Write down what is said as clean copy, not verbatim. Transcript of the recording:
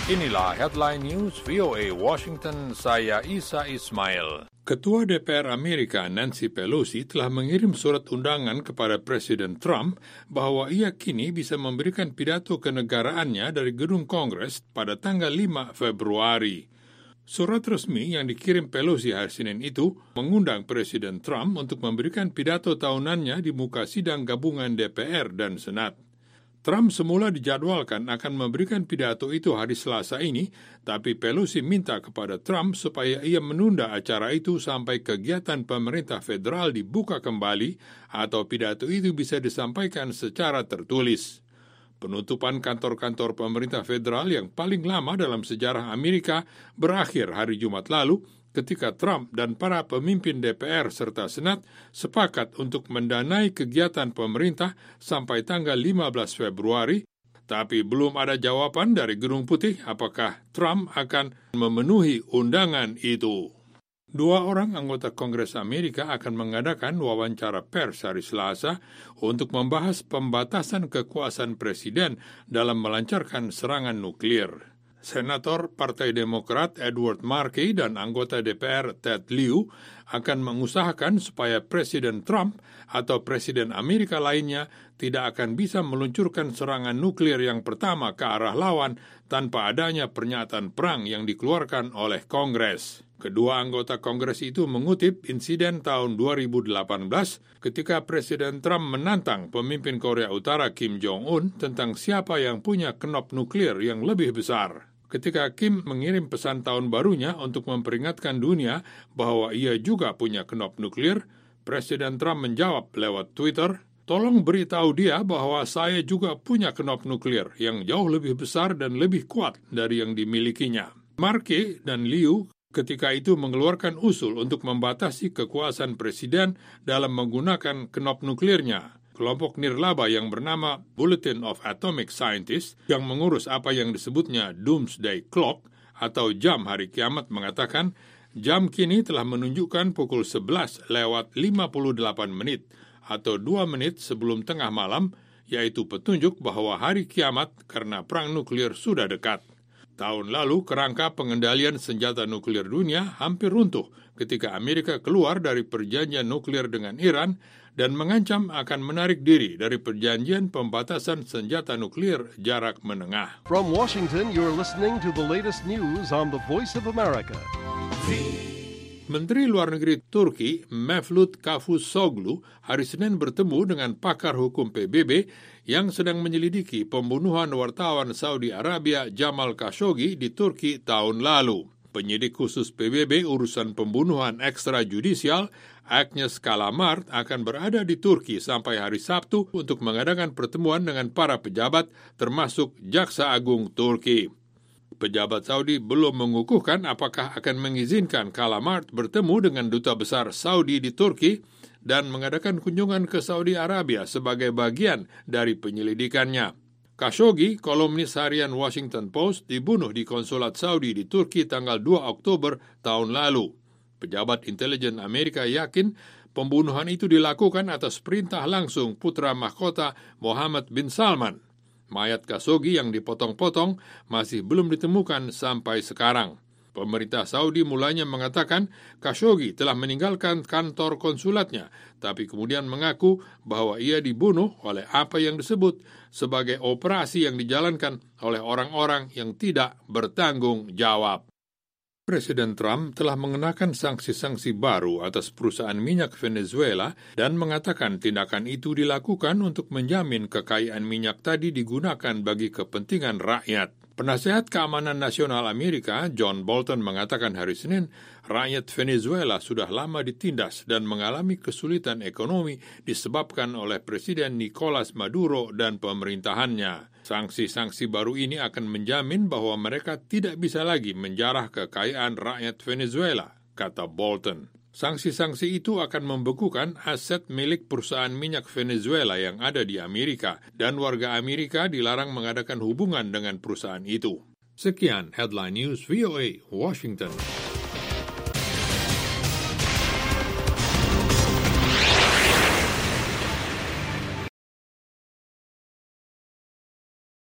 Inilah Headline News VOA Washington, saya Isa Ismail. Ketua DPR Amerika Nancy Pelosi telah mengirim surat undangan kepada Presiden Trump bahwa ia kini bisa memberikan pidato kenegaraannya dari gedung Kongres pada tanggal 5 Februari. Surat resmi yang dikirim Pelosi hari Senin itu mengundang Presiden Trump untuk memberikan pidato tahunannya di muka sidang gabungan DPR dan Senat. Trump semula dijadwalkan akan memberikan pidato itu hari Selasa ini, tapi Pelosi minta kepada Trump supaya ia menunda acara itu sampai kegiatan pemerintah federal dibuka kembali atau pidato itu bisa disampaikan secara tertulis. Penutupan kantor-kantor pemerintah federal yang paling lama dalam sejarah Amerika berakhir hari Jumat lalu ketika Trump dan para pemimpin DPR serta Senat sepakat untuk mendanai kegiatan pemerintah sampai tanggal 15 Februari, tapi belum ada jawaban dari Gedung Putih apakah Trump akan memenuhi undangan itu. 2 orang anggota Kongres Amerika akan mengadakan wawancara pers hari Selasa untuk membahas pembatasan kekuasaan presiden dalam melancarkan serangan nuklir. Senator Partai Demokrat Edward Markey dan anggota DPR Ted Lieu akan mengusahakan supaya Presiden Trump atau Presiden Amerika lainnya tidak akan bisa meluncurkan serangan nuklir yang pertama ke arah lawan tanpa adanya pernyataan perang yang dikeluarkan oleh Kongres. Kedua anggota Kongres itu mengutip insiden tahun 2018 ketika Presiden Trump menantang pemimpin Korea Utara Kim Jong-un tentang siapa yang punya knop nuklir yang lebih besar. Ketika Kim mengirim pesan tahun barunya untuk memperingatkan dunia bahwa ia juga punya knop nuklir, Presiden Trump menjawab lewat Twitter, "Tolong beritahu dia bahwa saya juga punya knop nuklir yang jauh lebih besar dan lebih kuat dari yang dimilikinya." Markey dan Liu ketika itu mengeluarkan usul untuk membatasi kekuasaan presiden dalam menggunakan knop nuklirnya. Kelompok nirlaba yang bernama Bulletin of Atomic Scientists yang mengurus apa yang disebutnya Doomsday Clock atau jam hari kiamat mengatakan jam kini telah menunjukkan pukul 11 lewat 58 menit atau 2 menit sebelum tengah malam, yaitu petunjuk bahwa hari kiamat karena perang nuklir sudah dekat. Tahun lalu, kerangka pengendalian senjata nuklir dunia hampir runtuh ketika Amerika keluar dari perjanjian nuklir dengan Iran dan mengancam akan menarik diri dari perjanjian pembatasan senjata nuklir jarak menengah. From Washington, you're listening to the latest news on the Voice of America. Menteri Luar Negeri Turki, Mevlut Cavusoglu, hari Senin bertemu dengan pakar hukum PBB yang sedang menyelidiki pembunuhan wartawan Saudi Arabia Jamal Khashoggi di Turki tahun lalu. Penyidik khusus PBB urusan pembunuhan ekstrajudisial, Agnes Kalamart, akan berada di Turki sampai hari Sabtu untuk mengadakan pertemuan dengan para pejabat, termasuk Jaksa Agung Turki. Pejabat Saudi belum mengukuhkan apakah akan mengizinkan Kalamart bertemu dengan Duta Besar Saudi di Turki dan mengadakan kunjungan ke Saudi Arabia sebagai bagian dari penyelidikannya. Khashoggi, kolumnis harian Washington Post, dibunuh di konsulat Saudi di Turki tanggal 2 Oktober tahun lalu. Pejabat intelijen Amerika yakin pembunuhan itu dilakukan atas perintah langsung putra mahkota Mohammed bin Salman. Mayat Khashoggi yang dipotong-potong masih belum ditemukan sampai sekarang. Pemerintah Saudi mulanya mengatakan Khashoggi telah meninggalkan kantor konsulatnya, tapi kemudian mengaku bahwa ia dibunuh oleh apa yang disebut sebagai operasi yang dijalankan oleh orang-orang yang tidak bertanggung jawab. Presiden Trump telah mengenakan sanksi-sanksi baru atas perusahaan minyak Venezuela dan mengatakan tindakan itu dilakukan untuk menjamin kekayaan minyak tadi digunakan bagi kepentingan rakyat. Penasehat Keamanan Nasional Amerika, John Bolton, mengatakan hari Senin, rakyat Venezuela sudah lama ditindas dan mengalami kesulitan ekonomi disebabkan oleh Presiden Nicolas Maduro dan pemerintahannya. Sanksi-sanksi baru ini akan menjamin bahwa mereka tidak bisa lagi menjarah kekayaan rakyat Venezuela, kata Bolton. Sanksi-sanksi itu akan membekukan aset milik perusahaan minyak Venezuela yang ada di Amerika dan warga Amerika dilarang mengadakan hubungan dengan perusahaan itu. Sekian Headline News VOA Washington.